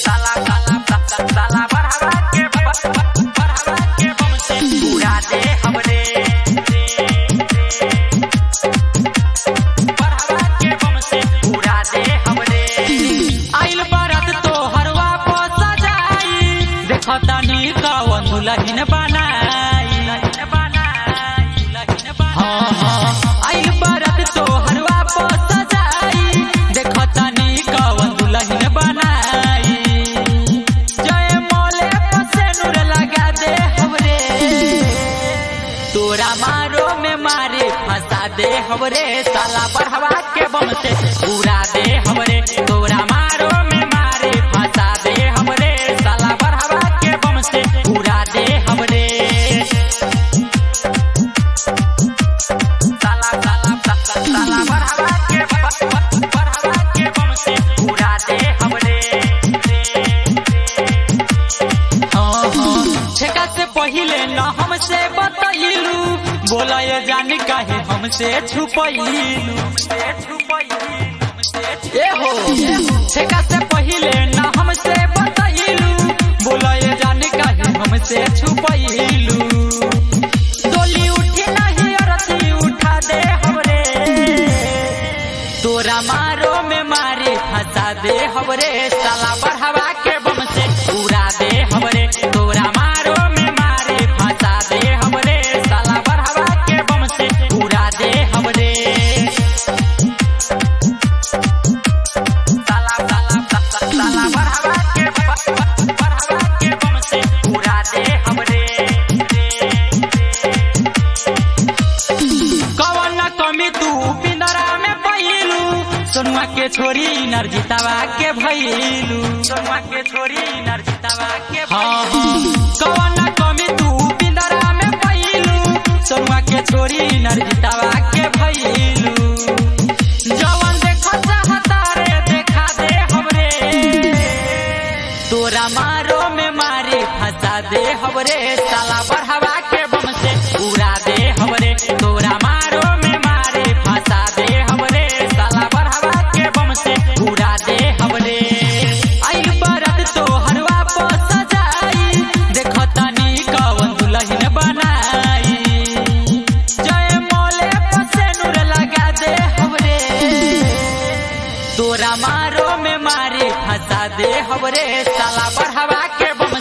साला साला बढ़ावा के बम से उड़ा दे हमरे बढ़ावा के बम से उड़ा दे हमरे। आइल बारात तो हरवा को सजाई देखो तनी कवन दुल्हन बनाई आइल बारात तो हरवा को सजाई देखो तनी कवन दुल्हन बनाई। जय मोले से नूर लगा दे हमरे तोरा मारो में मारे फंसा दे हमरे साला बढ़ावा के बम से उड़ा दे हमरे तोरा मारो में मारे फंसा दे हमरे साला बढ़ावा के बम से उड़ा दे हमरे। साला बढ़ावा के बम से उड़ा दे हमरे। छेका से पहिले न हमसे बतैलू बोला ये जानी काहे हमसे छुपैलू ए हो छेका से पहिले न हमसे बतैलू बोला ये जानी काहे हमसे छुपैलू। डोली उठी नहीं अरती उठा दे हमरे तोरा मारो में मारे फंसा दे हमरे साला बढ़ावा के बम से उड़ा दे हमरे तोरा मारो में मारे फंसा दे हमरे साला बढ़ावा के बम से उड़ा दे हमरे। साला बढ़ावा के बम से उड़ा दे हमरे। कवन कमी तू पिंजरा में पैलू सोनुआ के छोरी नरजितावा के भैलू सोनुआ के छोरी नरजितावा के कवन कमी तू पिंजरा में पैलू सोनुआ के छोरी नरजितावा के भैलू। जवन देखो चाहता रे देखा दे हमरे तोरा मारो में मारे फंसा दे हमरे साला बढ़ावा के बम से उड़ा दे हमरे तोरा मारो में मारे फंसा दे हमरे साला बढ़ावा के बम से उड़ा दे हमरे। आइल बारात तो हरवा को सजाई देखो तनी कवन दुल्हन बनाई। जय मोले से नूर लगा दे हमरे तोरा मारो में मारे फंसा दे हमरे साला बढ़ावा के बम